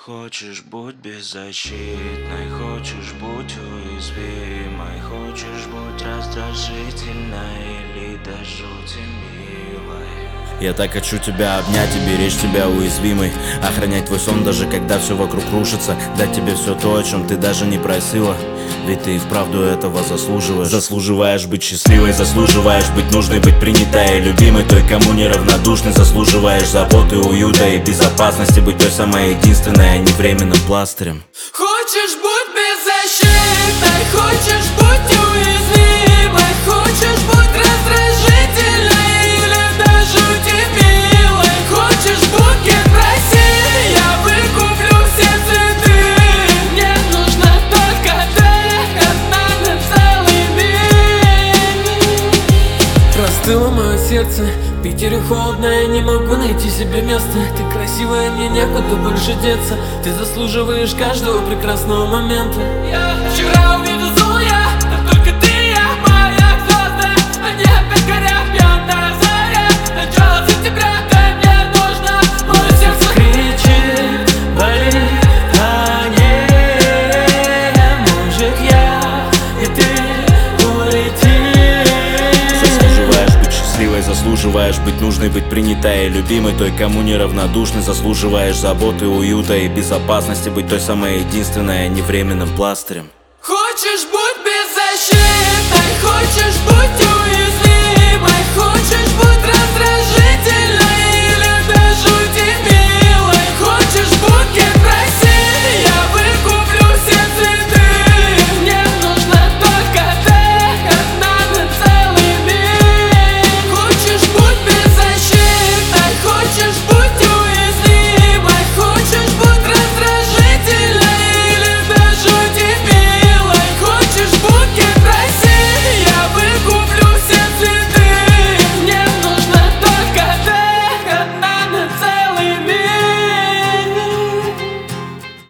Хочешь будь беззащитной, хочешь будь уязвимой, хочешь будь раздражительной или до жути милой. Я так хочу тебя обнять и беречь тебя уязвимой, охранять твой сон, даже когда все вокруг рушится, дать тебе все то, о чем ты даже не просила. Ведь ты и вправду этого заслуживаешь. Заслуживаешь быть счастливой, заслуживаешь быть нужной, быть принятой и любимой, той, кому неравнодушный. Заслуживаешь заботы, уюта и безопасности, быть той самой единственной, а не временным пластырем. Хочешь будь беззащитной, хочешь будь уязвимой, хочешь будь раздражительной или до жути милой. Хочешь будь как в России, я выкуплю все цветы. Мне нужно только ты, одна на целый мир. Простыло мое сердце, в Питере холодно, я не могу найти себе места. Ты красивая, мне некуда больше деться. Ты заслуживаешь каждого прекрасного момента. Я вчера увидел золото, а только ты, я моя звезда. Они опять горят, пьяная заря. Начало сентября, дай мне нужно. Мое сердце кричит, болит, а не может я и ты улетим. Заслуживаешь быть счастливой, заслуживаешь быть нужной, быть принятой и любимой, той, кому неравнодушный. Заслуживаешь заботы, уюта и безопасности, быть той самой единственной, а не временным пластырем. Хочешь будь беззащитной, хочешь будь уязвимой,